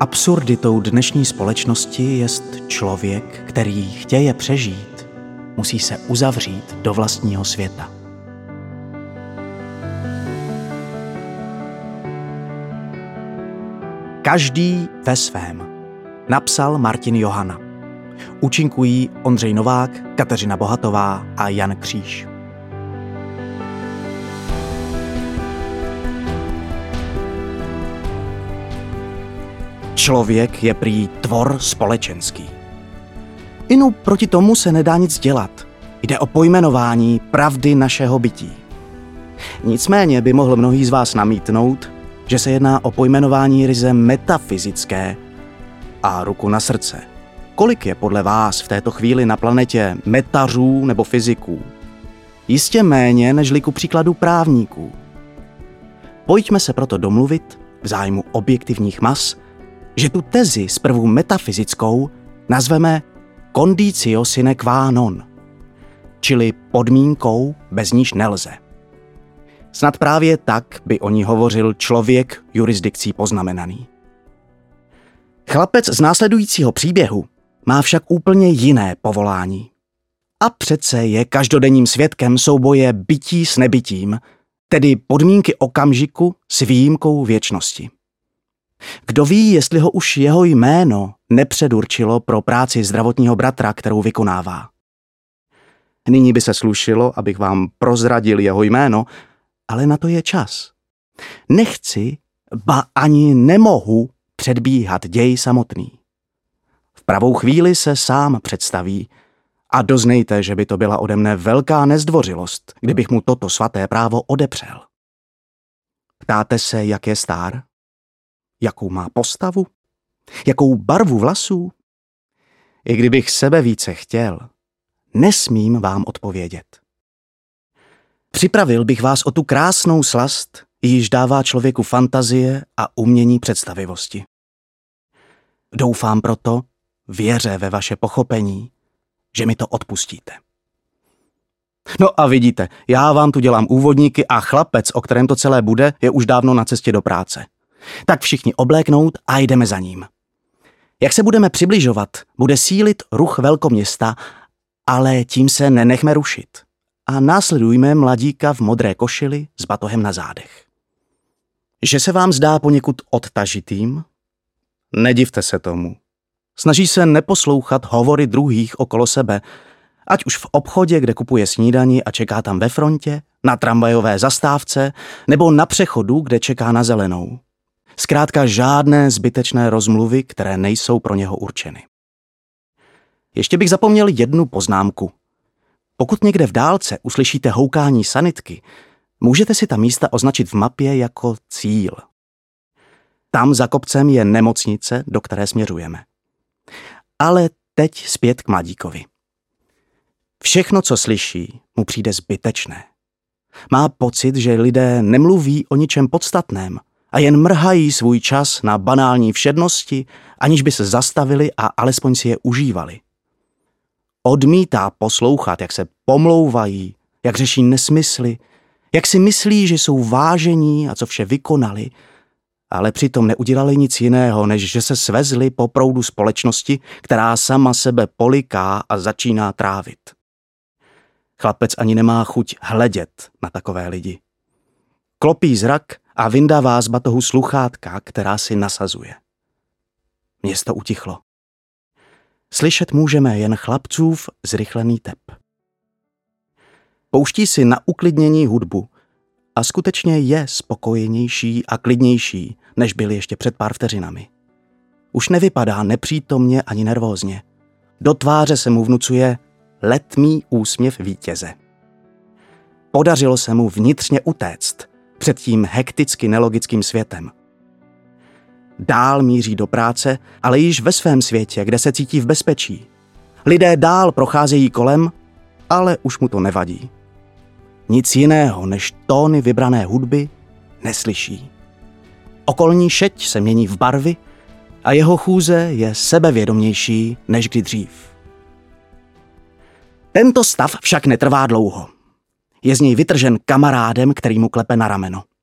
Absurditou dnešní společnosti jest člověk, který chtěje přežít, musí se uzavřít do vlastního světa. Každý ve svém, napsal Martin Johana. Účinkují Ondřej Novák, Kateřina Bohatová a Jan Kříž. Člověk je prý tvor společenský. Inu proti tomu se nedá nic dělat. Jde o pojmenování pravdy našeho bytí. Nicméně by mohl mnohý z vás namítnout, že se jedná o pojmenování ryze metafyzické. A ruku na srdce. Kolik je podle vás v této chvíli na planetě metařů nebo fyziků? Jistě méně nežli ku příkladu právníků. Pojďme se proto domluvit v zájmu objektivních mas, že tu tezi zprvu metafyzickou nazveme conditio sine qua non, čili podmínkou, bez níž nelze. Snad právě tak by o ní hovořil člověk jurisdikcí poznamenaný. Chlapec z následujícího příběhu má však úplně jiné povolání. A přece je každodenním svědkem souboje bytí s nebytím, tedy podmínky okamžiku s výjimkou věčnosti. Kdo ví, jestli ho už jeho jméno nepředurčilo pro práci zdravotního bratra, kterou vykonává. Nyní by se slušilo, abych vám prozradil jeho jméno, ale na to je čas. Nechci, ba ani nemohu předbíhat děj samotný. V pravou chvíli se sám představí a doznejte, že by to byla ode mne velká nezdvořilost, kdybych mu toto svaté právo odepřel. Ptáte se, jak je stár? Jakou má postavu? Jakou barvu vlasů? I kdybych sebe více chtěl, nesmím vám odpovědět. Připravil bych vás o tu krásnou slast, již dává člověku fantazie a umění představivosti. Doufám proto, věře ve vaše pochopení, že mi to odpustíte. No a vidíte, já vám tu dělám úvodníky a chlapec, o kterém to celé bude, je už dávno na cestě do práce. Tak všichni obléknout a jdeme za ním. Jak se budeme přibližovat, bude sílit ruch velkoměsta, ale tím se nenechme rušit. A následujme mladíka v modré košili s batohem na zádech. Že se vám zdá poněkud odtažitým? Nedivte se tomu. Snaží se neposlouchat hovory druhých okolo sebe, ať už v obchodě, kde kupuje snídani a čeká tam ve frontě, na tramvajové zastávce nebo na přechodu, kde čeká na zelenou. Zkrátka žádné zbytečné rozmluvy, které nejsou pro něho určeny. Ještě bych zapomněl jednu poznámku. Pokud někde v dálce uslyšíte houkání sanitky, můžete si ta místa označit v mapě jako cíl. Tam za kopcem je nemocnice, do které směřujeme. Ale teď zpět k mladíkovi. Všechno, co slyší, mu přijde zbytečné. Má pocit, že lidé nemluví o ničem podstatném a jen mrhají svůj čas na banální všednosti, aniž by se zastavili a alespoň si je užívali. Odmítá poslouchat, jak se pomlouvají, jak řeší nesmysly, jak si myslí, že jsou vážení a co vše vykonali, ale přitom neudělali nic jiného, než že se svezli po proudu společnosti, která sama sebe poliká a začíná trávit. Chlapec ani nemá chuť hledět na takové lidi. Klopí zrak a vyndává z batohu sluchátka, která si nasazuje. Město utichlo. Slyšet můžeme jen chlapcův zrychlený tep. Pouští si na uklidnění hudbu a skutečně je spokojenější a klidnější, než byl ještě před pár vteřinami. Už nevypadá nepřítomně ani nervózně. Do tváře se mu vnucuje letmý úsměv vítěze. Podařilo se mu vnitřně utéct před tím hekticky nelogickým světem. Dál míří do práce, ale již ve svém světě, kde se cítí v bezpečí. Lidé dál procházejí kolem, ale už mu to nevadí. Nic jiného než tóny vybrané hudby neslyší. Okolní šeť se mění v barvy a jeho chůze je sebevědomější než kdy dřív. Tento stav však netrvá dlouho. Je z něj vytržen kamarádem, který mu klepe na rameno.